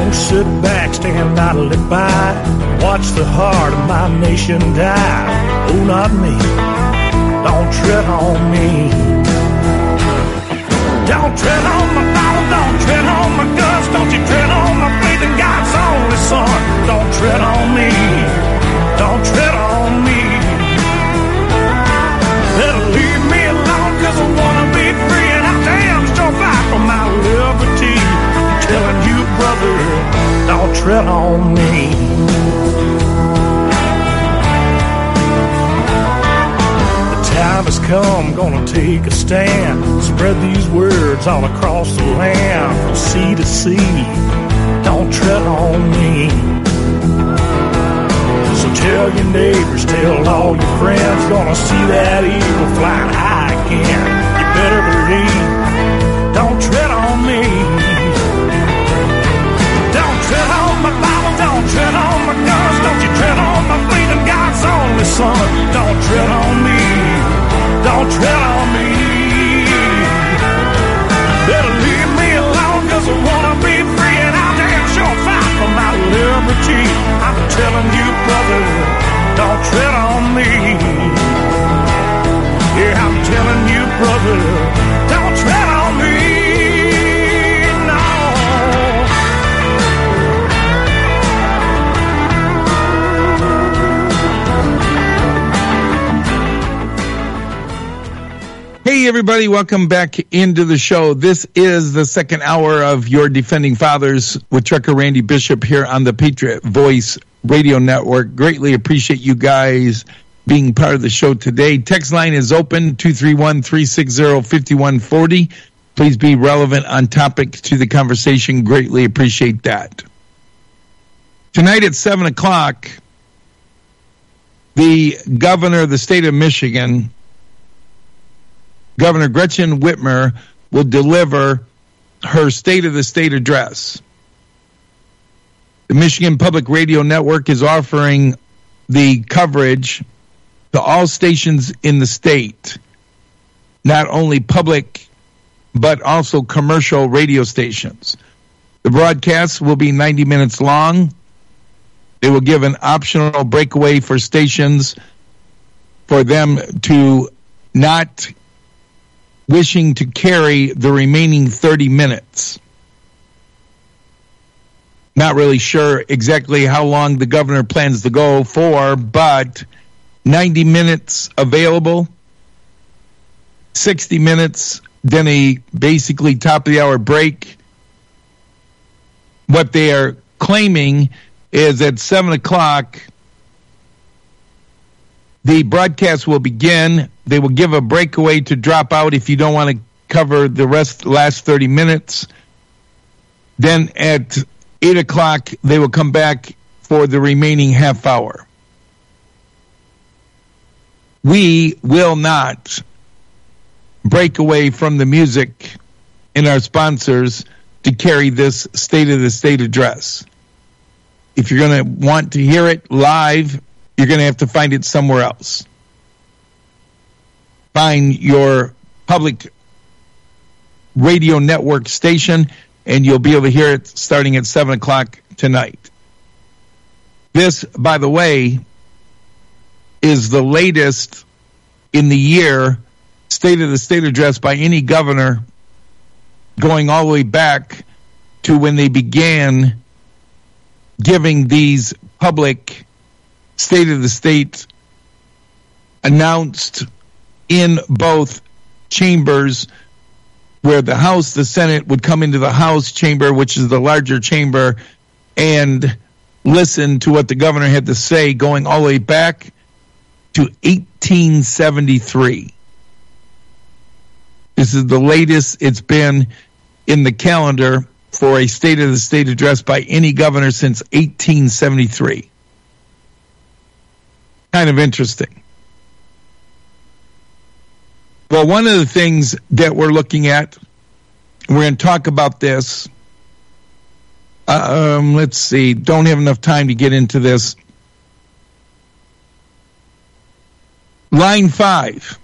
Don't sit back, stand idly by. Watch the heart of my nation die. Oh, not me. Don't tread on me. Don't tread on my Bible, don't tread on my guts. Don't you tread on my faith in God's only Son. Don't tread on me. Don't tread on me. Better leave me alone, cause I wanna be free, and I damn sure fight for my liberty. I'm telling you, brother, don't tread on me. Time has come, gonna take a stand. Spread these words all across the land, from sea to sea. Don't tread on me. So tell your neighbors, tell all your friends, gonna see that eagle flying high again. You better believe, don't tread on me. Don't tread on my Bible, don't tread on my guns. Don't you tread on my faith in God's only Son. Don't tread on me. Don't tread on me. Better leave me alone, cause I wanna be free, and I'll damn sure fight for my liberty. I'm telling you, brother, don't tread on me. Yeah, I'm telling you, brother, don't tread on me. No. Hey, everybody, welcome back into the show. This is the second hour of Your Defending Fathers with Trucker Randy Bishop here on the Patriot Voice Radio Network. Greatly appreciate you guys being part of the show today. Text line is open, 231-360-5140. Please be relevant on topic to the conversation. Greatly appreciate that. Tonight at 7 o'clock, the governor of the state of Michigan, Governor Gretchen Whitmer, will deliver her State of the State address. The Michigan Public Radio Network is offering the coverage to all stations in the state, not only public, but also commercial radio stations. The broadcasts will be 90 minutes long. They will give an optional breakaway for stations for them to not wishing to carry the remaining 30 minutes. Not really sure exactly how long the governor plans to go for, but 90 minutes available, 60 minutes, then a basically top of the hour break. What they are claiming is at 7 o'clock, the broadcast will begin. They will give a breakaway to drop out if you don't want to cover the last 30 minutes. Then at 8 o'clock, they will come back for the remaining half hour. We will not break away from the music and our sponsors to carry this State of the State address. If you're going to want to hear it live, you're going to have to find it somewhere else. Find your public radio network station, and you'll be able to hear it starting at 7 o'clock tonight. This, by the way, is the latest in the year State of the State address by any governor, going all the way back to when they began giving these public State of the State announced in both chambers, where the House, the Senate would come into the House chamber, which is the larger chamber, and listen to what the governor had to say, going all the way back to 1873. This is the latest it's been in the calendar for a State of the State address by any governor since 1873. Kind of interesting. Well, one of the things that we're looking at, we're going to talk about this. Let's see. Don't have enough time to get into this. Line 5.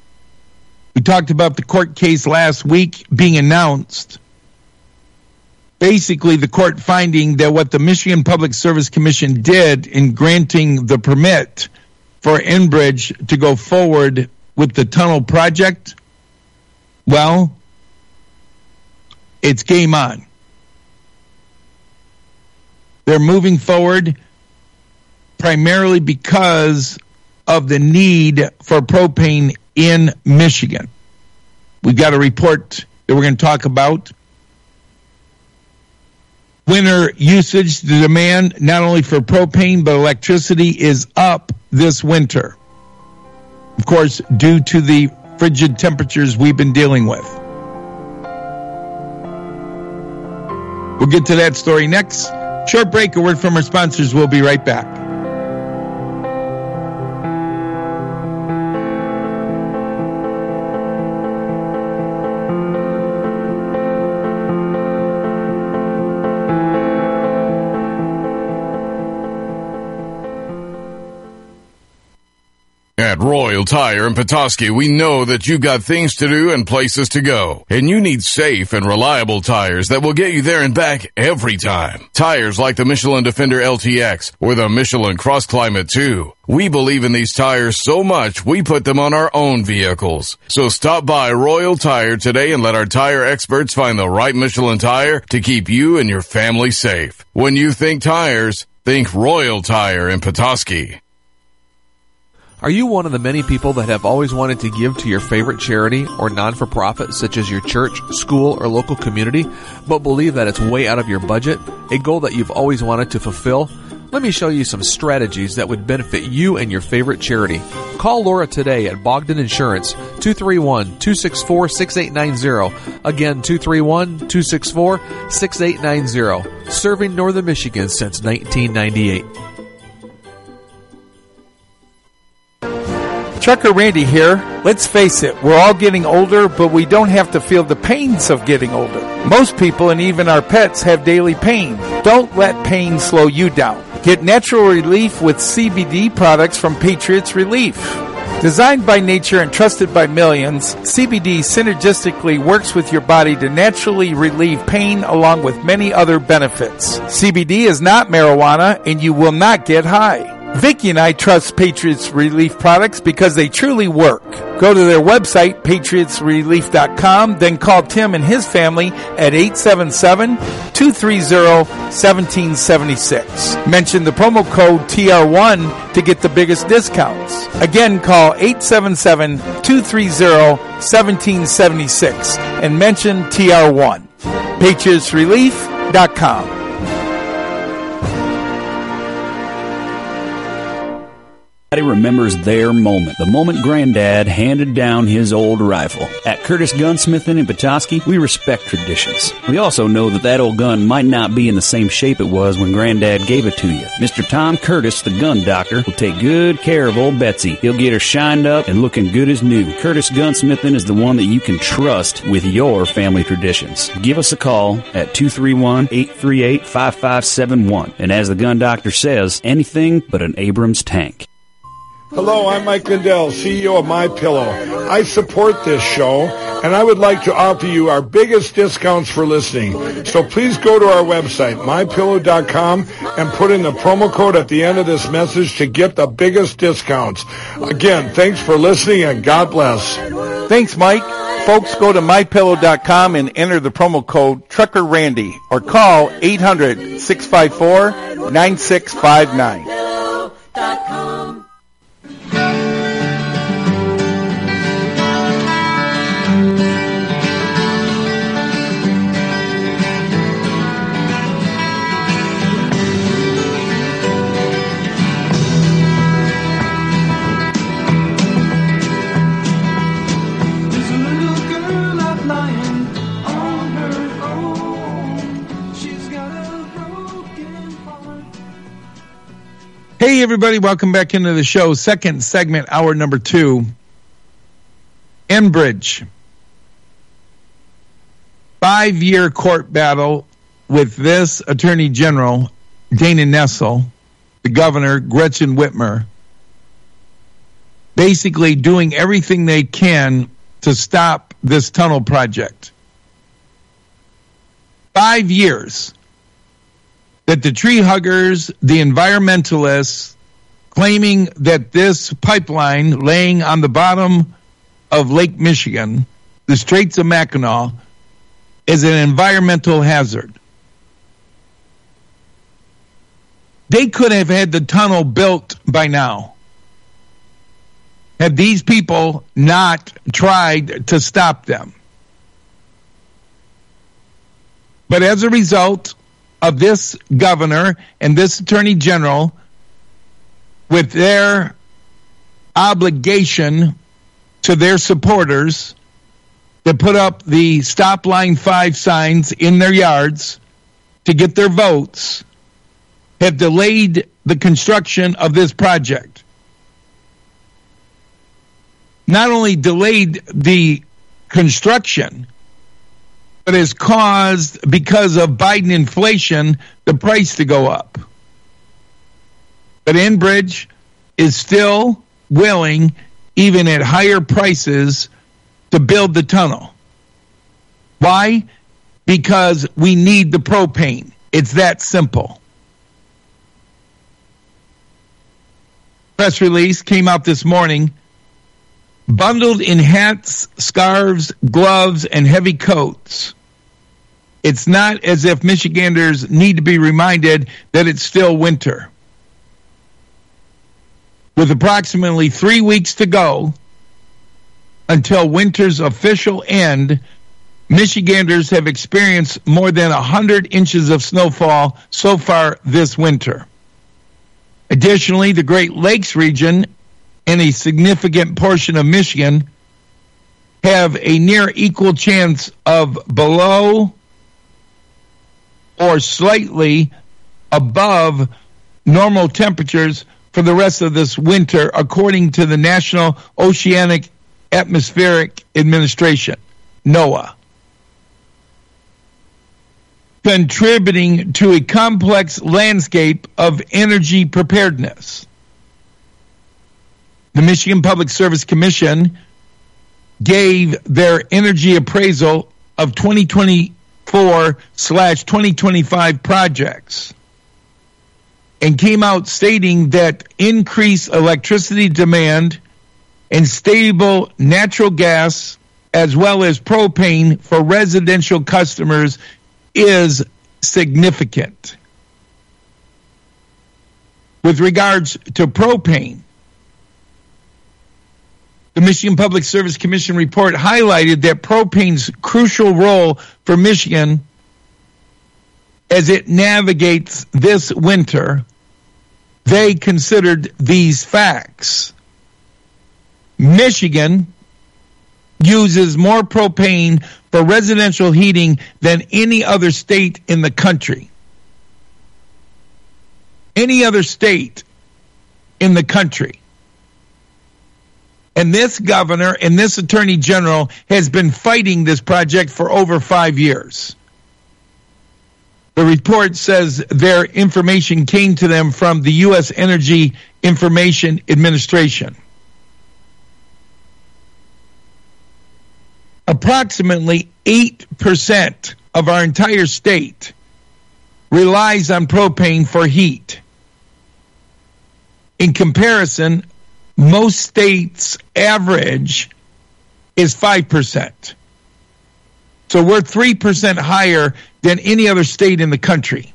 We talked about the court case last week being announced. basically the court finding that what the Michigan Public Service Commission did in granting the permit for Enbridge to go forward with the tunnel project, well, it's game on. They're moving forward primarily because of the need for propane in Michigan. We've got a report that we're going to talk about. Winter usage, the demand not only for propane but electricity is up this winter. Of course, due to the frigid temperatures we've been dealing with. We'll get to that story next. Short break, a word from our sponsors. We'll be right back. At Royal Tire in Petoskey, we know that you've got things to do and places to go, and you need safe and reliable tires that will get you there and back every time. Tires like the Michelin Defender LTX or the Michelin Cross Climate 2. We believe in these tires so much, we put them on our own vehicles. So stop by Royal Tire today and let our tire experts find the right Michelin tire to keep you and your family safe. When you think tires, think Royal Tire in Petoskey. Are you one of the many people that have always wanted to give to your favorite charity or non-for-profit, such as your church, school, or local community, but believe that it's way out of your budget, a goal that you've always wanted to fulfill? Let me show you some strategies that would benefit you and your favorite charity. Call Laura today at Bogdan Insurance, 231-264-6890. Again, 231-264-6890. Serving Northern Michigan since 1998. Trucker Randy here. Let's face it, we're all getting older, but we don't have to feel the pains of getting older. Most people and even our pets have daily pain. Don't let pain slow you down. Get natural relief with CBD products from Patriots Relief. Designed by nature and trusted by millions, CBD synergistically works with your body to naturally relieve pain along with many other benefits. CBD is not marijuana and you will not get high. Vicki and I trust Patriots Relief products because they truly work. Go to their website, patriotsrelief.com, then call Tim and his family at 877-230-1776. Mention the promo code TR1 to get the biggest discounts. Again, call 877-230-1776 and mention TR1. patriotsrelief.com. Everybody remembers their moment, the moment Granddad handed down his old rifle. At Curtis Gunsmithing in Petoskey, we respect traditions. We also know that old gun might not be in the same shape it was when Granddad gave it to you. Mr. Tom Curtis, the gun doctor, will take good care of old Betsy. He'll get her shined up and looking good as new. Curtis Gunsmithing is the one that you can trust with your family traditions. Give us a call at 231-838-5571. And as the gun doctor says, anything but an Abrams tank. Hello, I'm Mike Lindell, CEO of MyPillow. I support this show, and I would like to offer you our biggest discounts for listening. So please go to our website, MyPillow.com, and put in the promo code at the end of this message to get the biggest discounts. Again, thanks for listening, and God bless. Thanks, Mike. Folks, go to MyPillow.com and enter the promo code TruckerRandy or call 800-654-9659. Hey, everybody, welcome back into the show. Second segment, hour number 2. Enbridge. 5-year court battle with this Attorney General, Dana Nessel, the governor, Gretchen Whitmer, basically doing everything they can to stop this tunnel project. 5 years that the tree huggers, the environmentalists, claiming that this pipeline laying on the bottom of Lake Michigan, the Straits of Mackinac, is an environmental hazard. They could have had the tunnel built by now had these people not tried to stop them. But as a result of this governor and this attorney general, with their obligation to their supporters to put up the Stop Line 5 signs in their yards to get their votes, have delayed the construction of this project. Not only delayed the construction, but has caused, because of Biden inflation, the price to go up. But Enbridge is still willing, even at higher prices, to build the tunnel. Why? Because we need the propane. It's that simple. Press release came out this morning. Bundled in hats, scarves, gloves, and heavy coats. It's not as if Michiganders need to be reminded that it's still winter. With approximately 3 weeks to go until winter's official end, Michiganders have experienced more than 100 inches of snowfall so far this winter. Additionally, the Great Lakes region and a significant portion of Michigan have a near equal chance of below or slightly above normal temperatures for the rest of this winter, according to the National Oceanic Atmospheric Administration, NOAA. Contributing to a complex landscape of energy preparedness. The Michigan Public Service Commission gave their energy appraisal of 2024/2025 projects and came out stating that increased electricity demand and stable natural gas as well as propane for residential customers is significant. With regards to propane, the Michigan Public Service Commission report highlighted that propane's crucial role for Michigan as it navigates this winter. They considered these facts. Michigan uses more propane for residential heating than any other state in the country. Any other state in the country. And this governor and this attorney general has been fighting this project for over 5 years. The report says their information came to them from the U.S. Energy Information Administration. Approximately 8% of our entire state relies on propane for heat. In comparison, most states' average is 5%. So we're 3% higher than any other state in the country.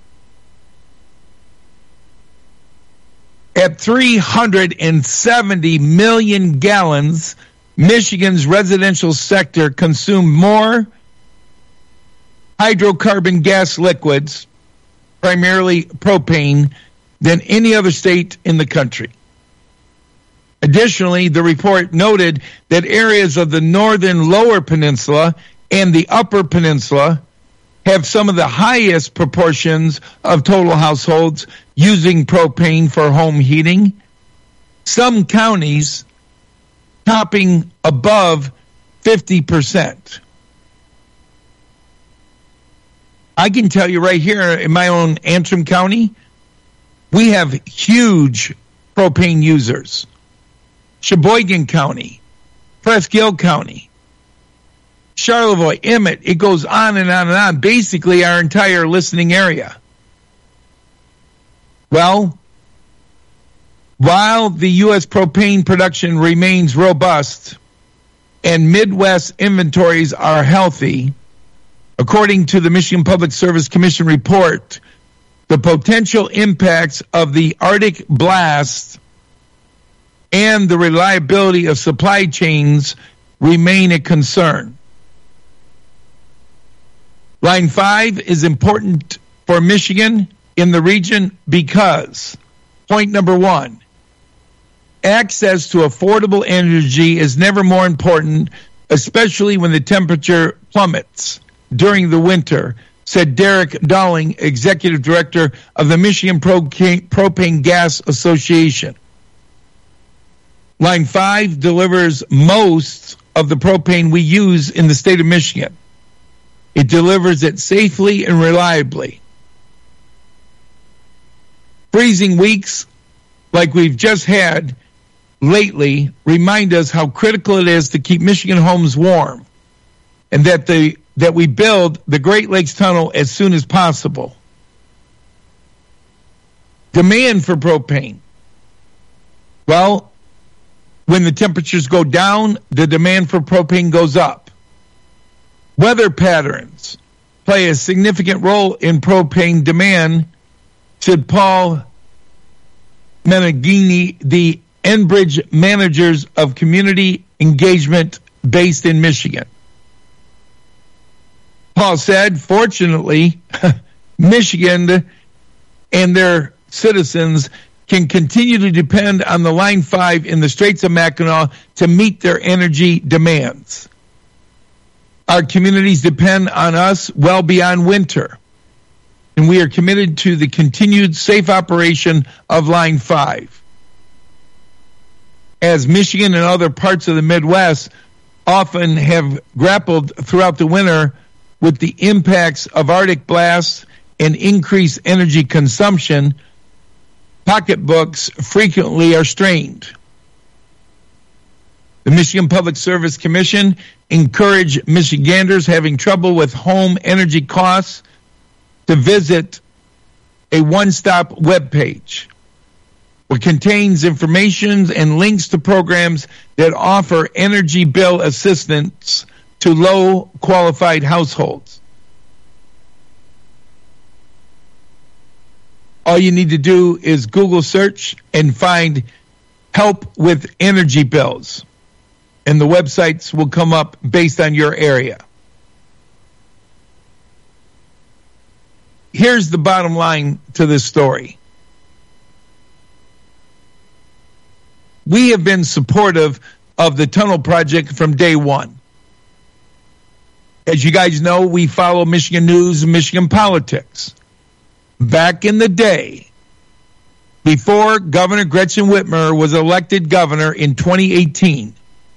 At 370 million gallons, Michigan's residential sector consumed more hydrocarbon gas liquids, primarily propane, than any other state in the country. Additionally, the report noted that areas of the northern lower peninsula and the upper peninsula have some of the highest proportions of total households using propane for home heating. Some counties topping above 50%. I can tell you right here in my own Antrim County, we have huge propane users. Sheboygan County, Presque Isle County, Charlevoix, Emmett, it goes on and on and on. Basically, our entire listening area. Well, while the U.S. propane production remains robust and Midwest inventories are healthy, according to the Michigan Public Service Commission report, the potential impacts of the Arctic blast and the reliability of supply chains remain a concern. Line 5 is important for Michigan in the region because, point number 1, access to affordable energy is never more important, especially when the temperature plummets during the winter, said Derek Dowling, Executive Director of the Michigan Propane Gas Association. Line 5 delivers most of the propane we use in the state of Michigan. It delivers it safely and reliably. Freezing weeks like we've just had lately remind us how critical it is to keep Michigan homes warm, and that we build the Great Lakes Tunnel as soon as possible. Demand for propane. Well, when the temperatures go down, the demand for propane goes up. Weather patterns play a significant role in propane demand, said Paul Meneghini, the Enbridge Managers of Community Engagement based in Michigan. Paul said, fortunately, Michigan and their citizens can continue to depend on the Line 5 in the Straits of Mackinac to meet their energy demands. Our communities depend on us well beyond winter, and we are committed to the continued safe operation of Line 5. As Michigan and other parts of the Midwest often have grappled throughout the winter with the impacts of Arctic blasts and increased energy consumption, pocketbooks frequently are strained. The Michigan Public Service Commission encouraged Michiganders having trouble with home energy costs to visit a one-stop webpage, which contains information and links to programs that offer energy bill assistance to low-qualified households. All you need to do is Google search and find help with energy bills, and the websites will come up based on your area. Here's the bottom line to this story. We have been supportive of the tunnel project from day one. As you guys know, we follow Michigan news and Michigan politics. Back in the day, before Governor Gretchen Whitmer was elected governor in 2018,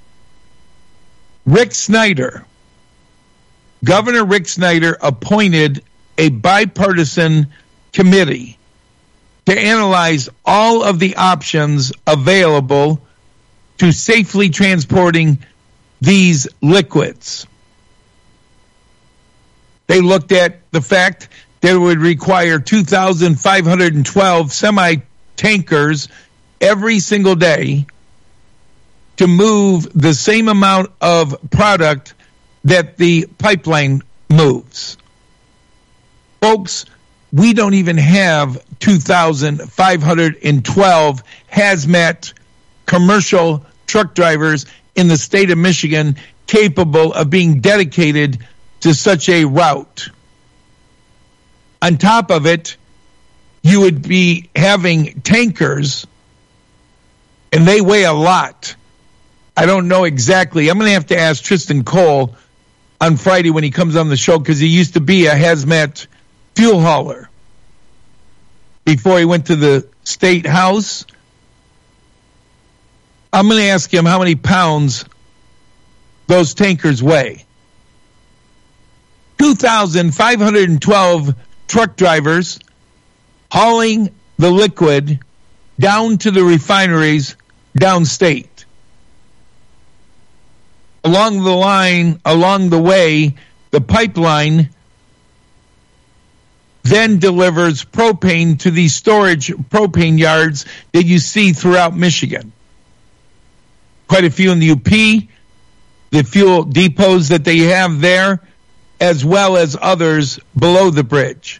Governor Rick Snyder appointed a bipartisan committee to analyze all of the options available to safely transporting these liquids. They looked at the fact that it would require 2,512 semi-tankers every single day to move the same amount of product that the pipeline moves. Folks, we don't even have 2,512 hazmat commercial truck drivers in the state of Michigan capable of being dedicated to such a route. On top of it, you would be having tankers, and they weigh a lot. I don't know exactly. I'm going to have to ask Tristan Cole on Friday when he comes on the show, because he used to be a hazmat fuel hauler before he went to the state house. I'm going to ask him how many pounds those tankers weigh. 2,512 truck drivers hauling the liquid down to the refineries downstate. along the way, the pipeline then delivers propane to these storage propane yards that you see throughout Michigan. Quite a few in the UP, the fuel depots that they have there, as well as others below the bridge.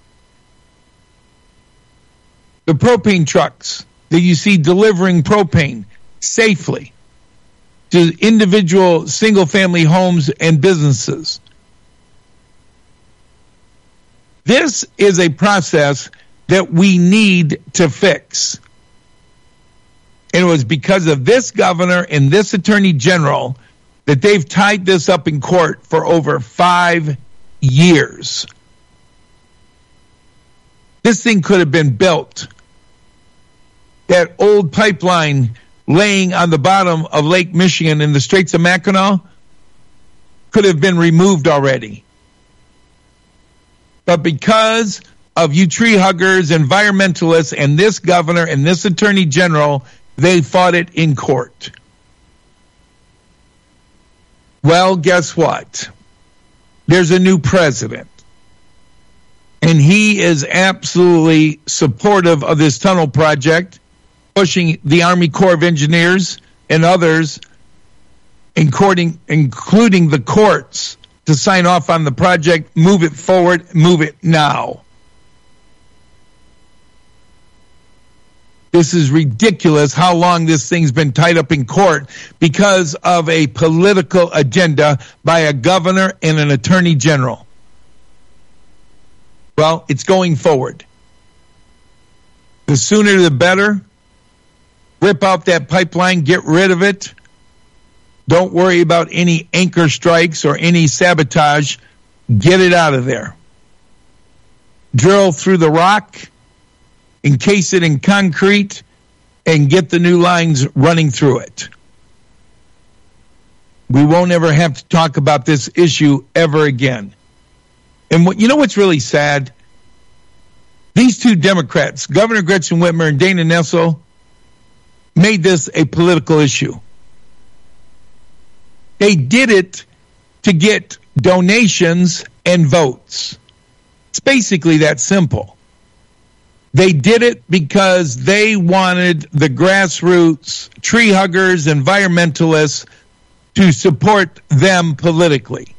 The propane trucks that you see delivering propane safely to individual single-family homes and businesses. This is a process that we need to fix. And it was because of this governor and this attorney general that they've tied this up in court for over 5 years. This thing could have been built. That old pipeline laying on the bottom of Lake Michigan in the Straits of Mackinac could have been removed already. But because of you tree huggers, environmentalists, and this governor and this attorney general, they fought it in court. Well, guess what? There's a new president. And he is absolutely supportive of this tunnel project, pushing the Army Corps of Engineers and others, including the courts, to sign off on the project, move it forward, move it now. This is ridiculous how long this thing's been tied up in court because of a political agenda by a governor and an attorney general. Well, it's going forward. The sooner the better. Rip out that pipeline, get rid of it. Don't worry about any anchor strikes or any sabotage. Get it out of there. Drill through the rock, encase it in concrete, and get the new lines running through it. We won't ever have to talk about this issue ever again. And you know what's really sad? These two Democrats, Governor Gretchen Whitmer and Dana Nessel, made this a political issue. They did it to get donations and votes. It's basically that simple. They did it because they wanted the grassroots, tree huggers, environmentalists to support them politically.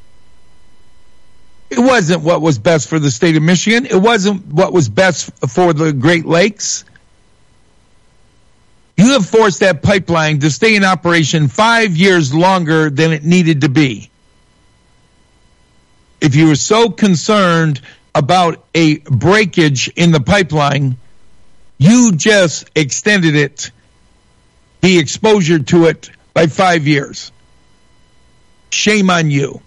It wasn't what was best for the state of Michigan. It wasn't what was best for the Great Lakes. You have forced that pipeline to stay in operation 5 years longer than it needed to be. If you were so concerned about a breakage in the pipeline, you just extended it, the exposure to it, by 5 years. Shame on you.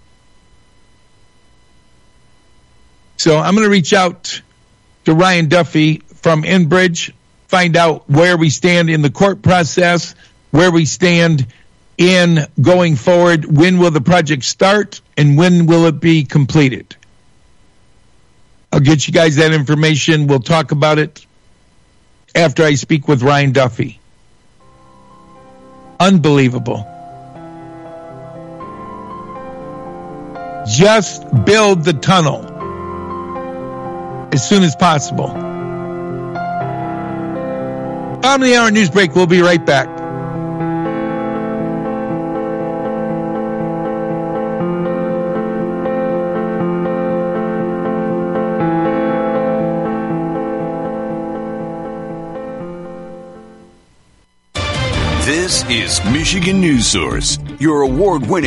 So I'm going to reach out to Ryan Duffy from Enbridge, find out where we stand in the court process, where we stand in going forward, when will the project start, and when will it be completed. I'll get you guys that information. We'll talk about it after I speak with Ryan Duffy. Unbelievable. Just build the tunnel as soon as possible. Bottom of the hour news break. We'll be right back. This is Michigan News Source, your award-winning